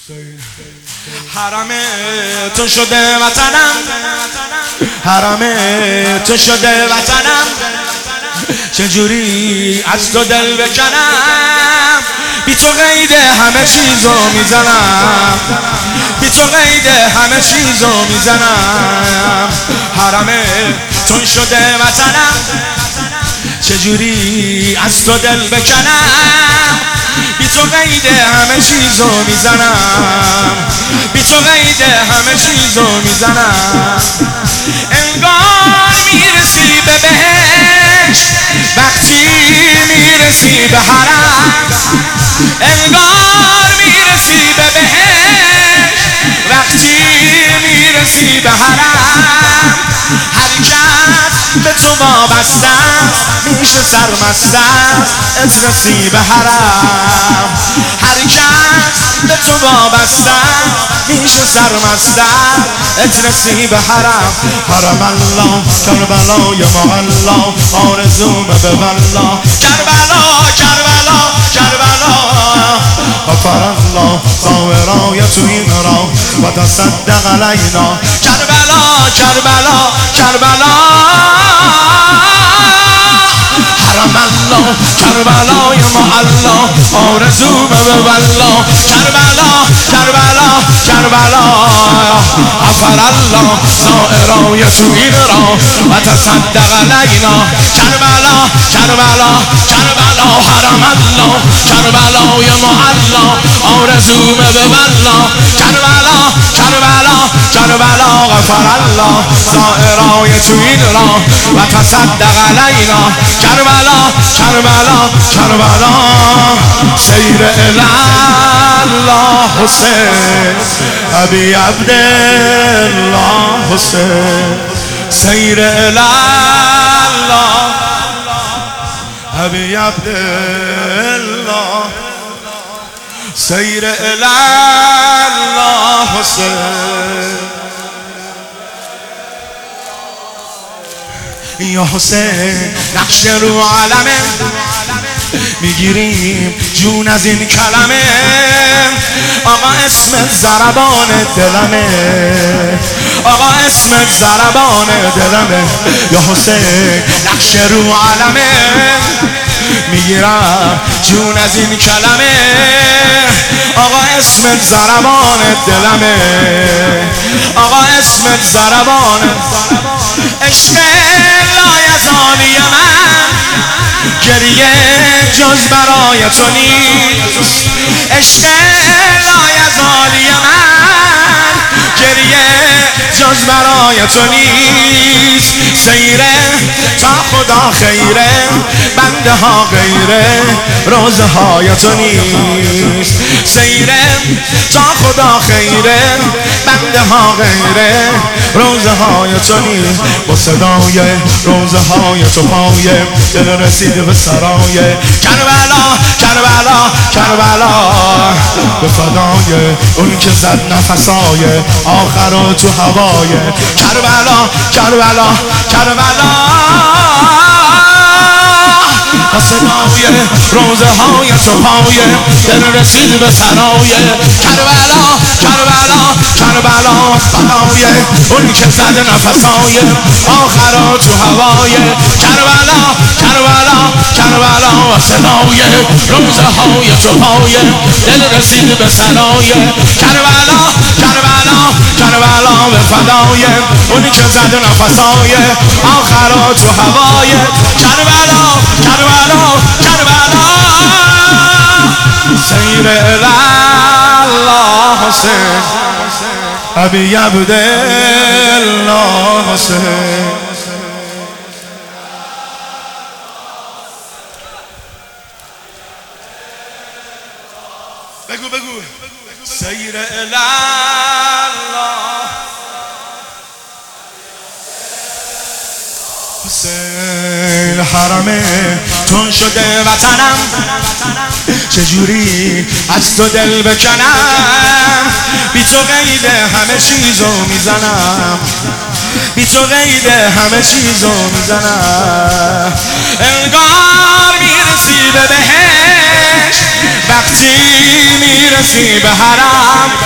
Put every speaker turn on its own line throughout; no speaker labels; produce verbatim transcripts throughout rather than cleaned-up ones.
حرم تو شده وطنم، حرم تو شده وطنم، چجوری از تو دل بکنم؟ بی تو قید همه چیزو میزنم، بی تو قید همه چیزو میزنم. حرم تو شده وطنم، چجوری از تو دل بکنم؟ بی تو قید همه چیزو میزنم، بی تو قید همه چیزو میزنم. انگار میرسی به بهشت وقتی میرسی به حرم، انگار میرسی به بهشت وقتی میرسی به حرم. هر کس به تو وابسته میشه سرمسته از رسی به حرم. هر کس به تو وابسته میشه سرمسته از رسی به حرم. حرم الله کربلا یا معلا آرزومه به والله. کربلا کربلا کربلا غفر الله ساورای تو این را و تصدق علینا. کربلا کربلا کربلا حرم الله کربلا یا معلا آرزومه به والله. کربلا کربلا کربلا غفر الله سائرای تو این را و تصدق علینا. کربلا کربلا کربلا حرم الله کربلا یا معلا آرزومه به والله. کربلا کربلا کربلا غفر الله سائرای تو این را و تصدق علینا. کربلا کربلا کربلا سیر الله حسین ابی عبدالله حسین. سیر الله ابی عبدالله سیر الله حسین. یا حسین نقش رو عالمه میگیریم جون از این کلمه. آقا اسمت ضربان دلمه، آقا اسمت ضربان دلمه. یا حسین نقش رو عالمه میگیرم جون از این کلمه. آقا اسمت ضربان دلمه، آقا اسمت ضربان. عشق لایزالی من گریه جز برای تو نیست. عشق لایزالی من گریه جز برای تو نیست. سیره تا خدا خیره بنده ها غیره روزه های تو نیست. سیره تا خدا خیره بنده ها غیره روزه های تو نیست. با صدای روزه های تو پایه دل رسید به سرای. کربلا کربلا کربلا به فدای اون که زد نفسای آخر و تو هوای. کربلا کربلا کربلا با صدای روزه های تو پایه دل رسید به سرای. کربلا کربلا کربلا فدای اون که زد نفسای آخر و تو هوای. کربلا کربلا کربلا با صدای روزه های تو پایه دل رسید به سرای. کربلا کربلا کربلا به فدای اون که زد نفسای آخر و تو هوای. کربلا کربلا کربلا سیر الله حسین ابی عبدالله حسین. بگو بگو سیر الله حسین. حرمه تون شده وطنم، چجوری از تو دل بکنم؟ بی تو قید همه چیزو میزنم، بی تو قید همه چیزو میزنم. انگار میرسی به بهشت وقتی میرسی به حرم،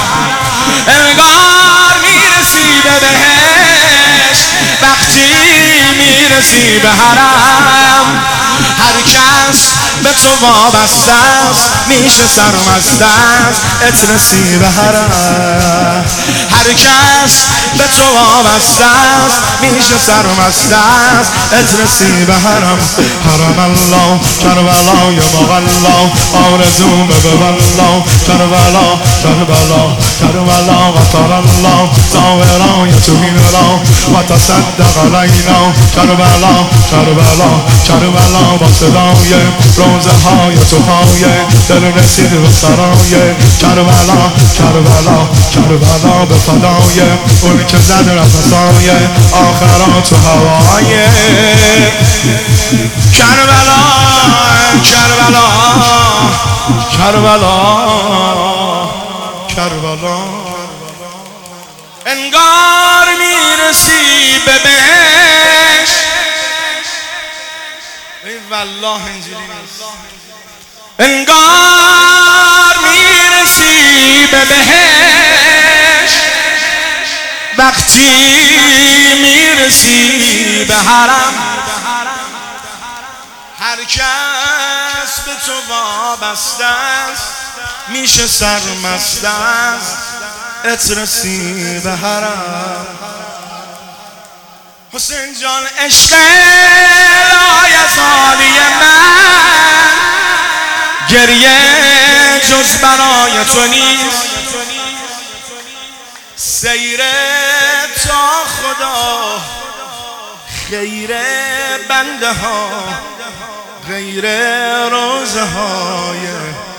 انگار میرسی به بهشت وقتی میرسی به حرم. هر کس به تو وابسته است میشه سرمست است اترسی به حرم. هر کس به تو وابسته است میشه سرمست است اترسی به حرم. حرم الله کربلا یا مغلا آرزو به ببلا کربلا کربلا کربلا غفر الله زاورا یتوین را و تصدق علینا کربلا کربلا کربلا با صدای روزه های تو های دل رسید به سرای کربلا کربلا کربلا به فدای اون که زد رفضای آخرات و هوای کربلا کربلا کربلا کربلا. انگار میرسی به بهشت ای والله اینجوری نیست. انگار میرسی به بهشت وقتی میرسی به حرم. هر کس به تو وابسته است میشه سرمست است اترسی به حرم. حسین جان عشق لایزالی من گریه جز برای تو نیست. سیر تا خدا خیر بنده ها غیر روزه های